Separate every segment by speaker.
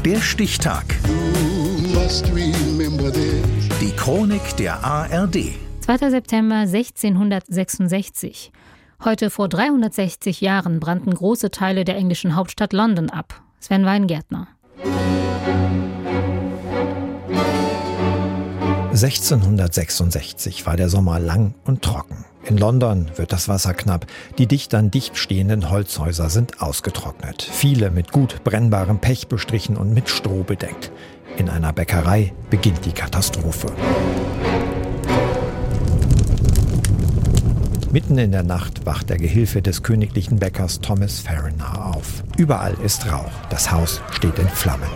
Speaker 1: Der Stichtag. Die Chronik der ARD.
Speaker 2: 2. September 1666. Heute vor 360 Jahren brannten große Teile der englischen Hauptstadt London ab. Sven Weingärtner.
Speaker 3: 1666 war der Sommer lang und trocken. In London wird das Wasser knapp. Die dicht an dicht stehenden Holzhäuser sind ausgetrocknet. Viele mit gut brennbarem Pech bestrichen und mit Stroh bedeckt. In einer Bäckerei beginnt die Katastrophe. Mitten in der Nacht wacht der Gehilfe des königlichen Bäckers Thomas Farrinar auf. Überall ist Rauch. Das Haus steht in Flammen.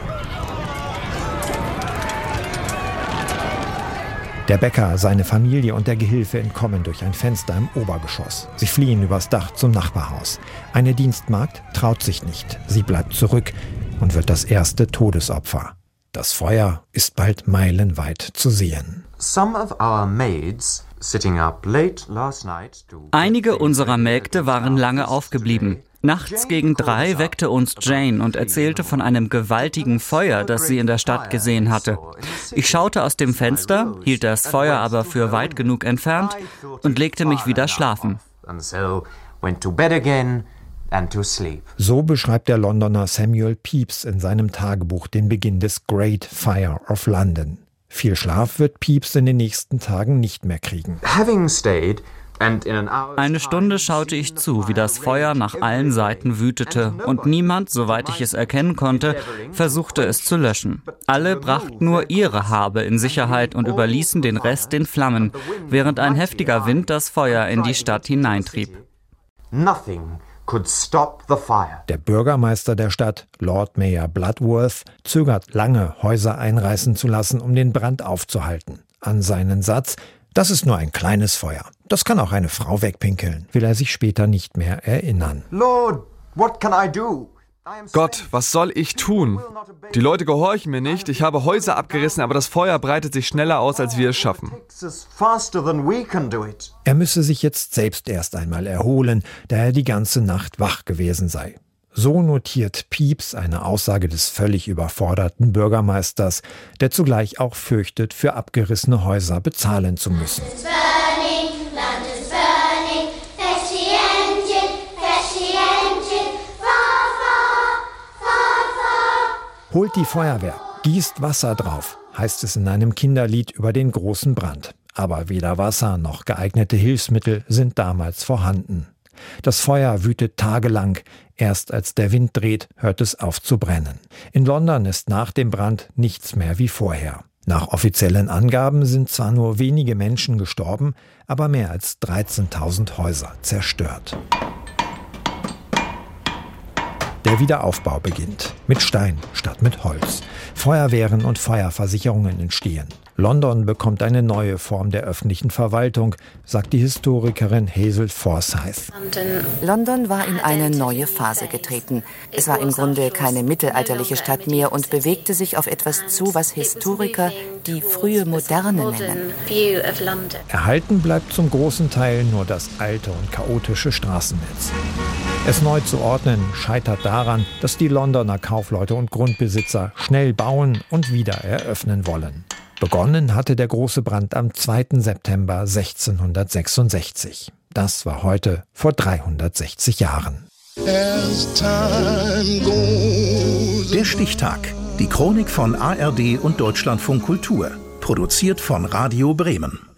Speaker 3: Der Bäcker, seine Familie und der Gehilfe entkommen durch ein Fenster im Obergeschoss. Sie fliehen übers Dach zum Nachbarhaus. Eine Dienstmagd traut sich nicht. Sie bleibt zurück und wird das erste Todesopfer. Das Feuer ist bald meilenweit zu sehen.
Speaker 4: Einige unserer Mägde waren lange aufgeblieben. Nachts gegen 3 weckte uns Jane und erzählte von einem gewaltigen Feuer, das sie in der Stadt gesehen hatte. Ich schaute aus dem Fenster, hielt das Feuer aber für weit genug entfernt und legte mich wieder schlafen.
Speaker 3: So beschreibt der Londoner Samuel Pepys in seinem Tagebuch den Beginn des Great Fire of London. Viel Schlaf wird Pepys in den nächsten Tagen nicht mehr kriegen.
Speaker 4: Eine Stunde schaute ich zu, wie das Feuer nach allen Seiten wütete und niemand, soweit ich es erkennen konnte, versuchte es zu löschen. Alle brachten nur ihre Habe in Sicherheit und überließen den Rest den Flammen, während ein heftiger Wind das Feuer in die Stadt hineintrieb.
Speaker 3: Der Bürgermeister der Stadt, Lord Mayor Bloodworth, zögert lange, Häuser einreißen zu lassen, um den Brand aufzuhalten. An seinen Satz: Das ist nur ein kleines Feuer. Das kann auch eine Frau wegpinkeln, will er sich später nicht mehr erinnern.
Speaker 5: Lord, what can I do?
Speaker 6: Gott, was soll ich tun? Die Leute gehorchen mir nicht. Ich habe Häuser abgerissen, aber das Feuer breitet sich schneller aus, als wir es schaffen.
Speaker 3: Er müsse sich jetzt selbst erst einmal erholen, da er die ganze Nacht wach gewesen sei. So notiert Pepys eine Aussage des völlig überforderten Bürgermeisters, der zugleich auch fürchtet, für abgerissene Häuser bezahlen zu müssen. Holt die Feuerwehr, gießt Wasser drauf, heißt es in einem Kinderlied über den großen Brand. Aber weder Wasser noch geeignete Hilfsmittel sind damals vorhanden. Das Feuer wütet tagelang. Erst als der Wind dreht, hört es auf zu brennen. In London ist nach dem Brand nichts mehr wie vorher. Nach offiziellen Angaben sind zwar nur wenige Menschen gestorben, aber mehr als 13.000 Häuser zerstört. Der Wiederaufbau beginnt. Mit Stein statt mit Holz. Feuerwehren und Feuerversicherungen entstehen. London bekommt eine neue Form der öffentlichen Verwaltung, sagt die Historikerin Hazel Forsyth.
Speaker 7: London war in eine neue Phase getreten. Es war im Grunde keine mittelalterliche Stadt mehr und bewegte sich auf etwas zu, was Historiker die frühe Moderne nennen.
Speaker 3: Erhalten bleibt zum großen Teil nur das alte und chaotische Straßennetz. Es neu zu ordnen scheitert daran, dass die Londoner Kaufleute und Grundbesitzer schnell bauen und wieder eröffnen wollen. Begonnen hatte der große Brand am 2. September 1666. Das war heute vor 360 Jahren.
Speaker 1: Der Stichtag. Die Chronik von ARD und Deutschlandfunk Kultur. Produziert von Radio Bremen.